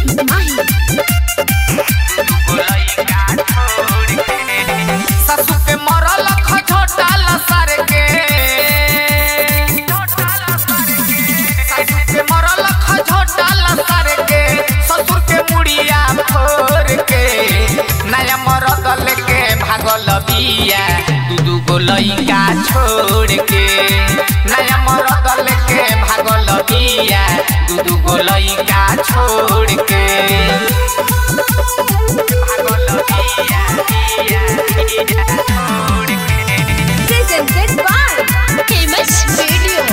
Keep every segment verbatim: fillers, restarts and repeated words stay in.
माही ससु के मरल खझोटाल सर के ससु के मरल खझोटाल सर के ससुर के मुड़िया फोर के नया मरद लेके भागल बिया दू दू गो लइका छोड़ के नया मरद लेके भागल बिया दू दू गो लइका छोड़ के भागल बिया बिया बिया छोड़ के presented by famous video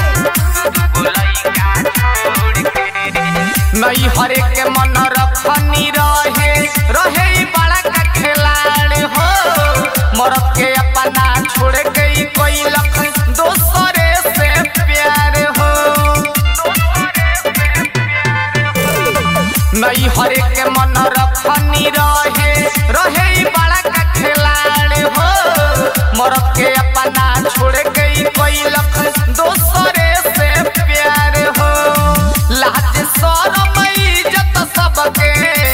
नई हरे के मन रखनी रहे रहे बड़ा का खिलाड़ी हो मरद के अपना छोड़ के कोई लख दोसरे से प्यार हो नई हरे के मन रखनी रहे रहे बड़ा का खिलाड़ी हो मरद के अपना छोड़ के कोई लख दोसरे से प्यार हो लाज शरम इज्जत सबके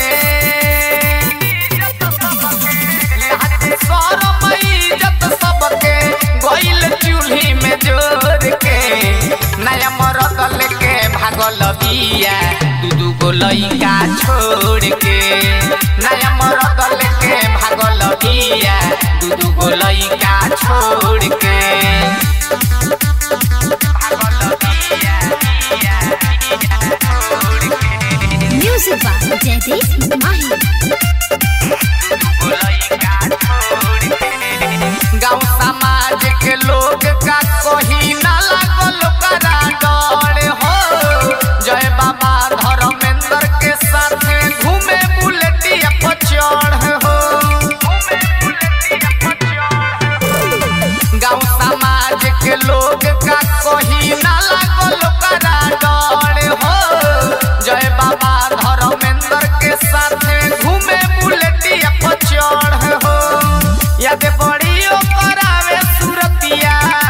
लाज शरम इज्जत सबके गइल चूल्ही में जोर के नया मरद लेके भागल बिया दू दू गो लइका छोड़ के नया मरद लेके भागल बिया दू दू गो लइका छोड़ के भागल बिया बिया बिया छोड़ के music by Jaideep Mahi गाँव समाज के लोग का कोही ना लागल करा डर हो जय बाबा धर्मेंद्र के साथ घूमे बुलेटिया पर चढ़ हो गाँव समाज के लोग का कोही ना लागल करा डर हो जय बाबा धर्मेंद्र के साथ घूमे बुलेटिया पर चढ़ हो याद बड़ियो करावे सुरतिया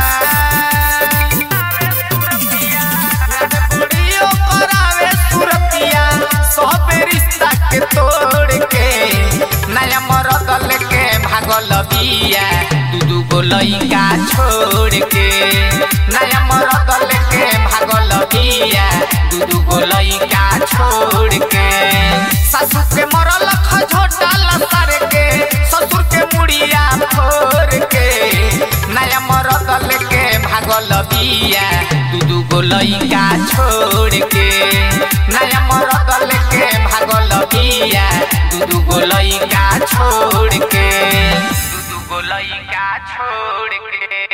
याद बड़ियो करावे सुरतिया सब रिश्ता के तोड़ के नया मरद लेके भागल बिया दू दू गो लइका छोड़ के नया मरद लेके भागल बिया दू दू गो लइका छोड़ के ससु के मरल खझोटाल सर के ससुर के मुड़िया फोर के नया मरद लेके भागल बिया दू दू गो लइका छोड़ के नया मरद लेके भागल बिया दू दू गो लइका छोड़ के दू दू गो लइका छोड़ के।